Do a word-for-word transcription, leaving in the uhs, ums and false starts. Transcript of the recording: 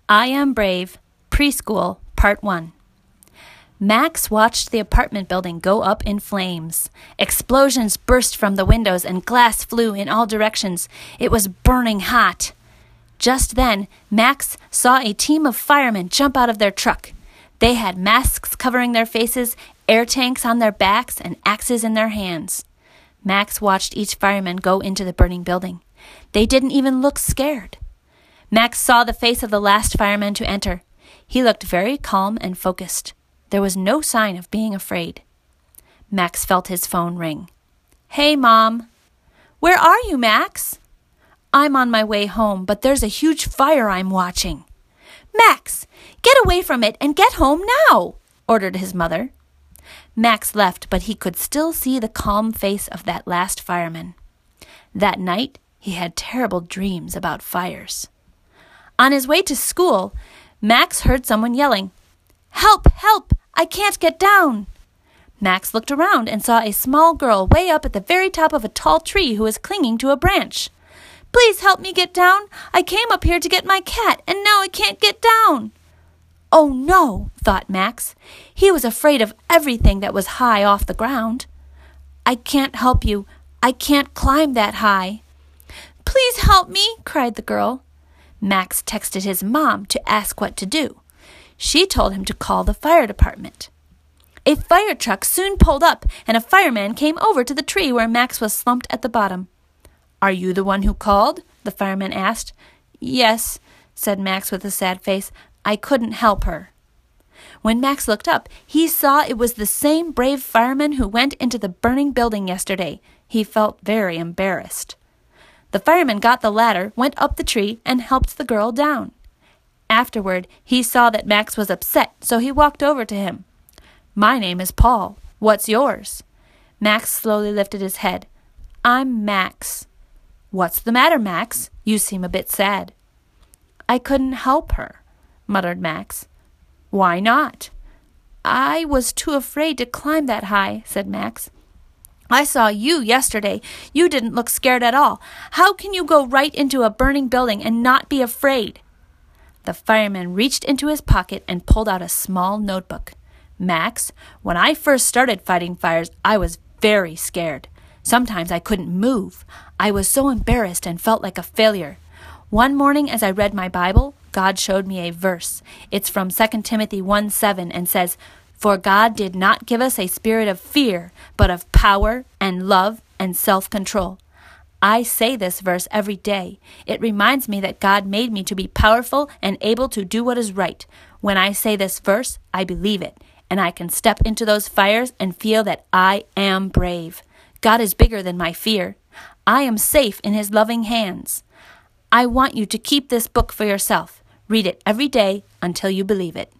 I Am Brave, Preschool, Part one. Max watched the apartment building go up in flames. Explosions burst from the windows and glass flew in all directions. It was burning hot. Just then, Max saw a team of firemen jump out of their truck. They had masks covering their faces, air tanks on their backs, and axes in their hands. Max watched each fireman go into the burning building. They didn't even look scared. Max saw the face of the last fireman to enter. He looked very calm and focused. There was no sign of being afraid. Max felt his phone ring. "Hey, Mom." "Where are you, Max?" "I'm on my way home, but there's a huge fire I'm watching." "Max, get away from it and get home now," ordered his mother. Max left, but he could still see the calm face of that last fireman. That night, he had terrible dreams about fires. On his way to school, Max heard someone yelling, "Help! Help! I can't get down!" Max looked around and saw a small girl way up at the very top of a tall tree who was clinging to a branch. "Please help me get down. I came up here to get my cat, and now I can't get down." "Oh no," thought Max. He was afraid of everything that was high off the ground. "I can't help you. I can't climb that high." "Please help me," cried the girl. Max texted his mom to ask what to do. She told him to call the fire department. A fire truck soon pulled up, and a fireman came over to the tree where Max was slumped at the bottom. "Are you the one who called?" the fireman asked. "Yes," said Max with a sad face. "I couldn't help her." When Max looked up, he saw it was the same brave fireman who went into the burning building yesterday. He felt very embarrassed. The fireman got the ladder, went up the tree, and helped the girl down. Afterward, he saw that Max was upset, so he walked over to him. "My name is Paul. What's yours?" Max slowly lifted his head. "I'm Max." "What's the matter, Max? You seem a bit sad." "I couldn't help her," muttered Max. "Why not?" "I was too afraid to climb that high," said Max. "I saw you yesterday. You didn't look scared at all. How can you go right into a burning building and not be afraid?" The fireman reached into his pocket and pulled out a small notebook. "Max, when I first started fighting fires, I was very scared. Sometimes I couldn't move. I was so embarrassed and felt like a failure. One morning as I read my Bible, God showed me a verse. It's from Second Timothy one seven and says, 'For God did not give us a spirit of fear, but of power and love and self-control.' I say this verse every day. It reminds me that God made me to be powerful and able to do what is right. When I say this verse, I believe it, and I can step into those fires and feel that I am brave. God is bigger than my fear. I am safe in His loving hands. I want you to keep this book for yourself. Read it every day until you believe it."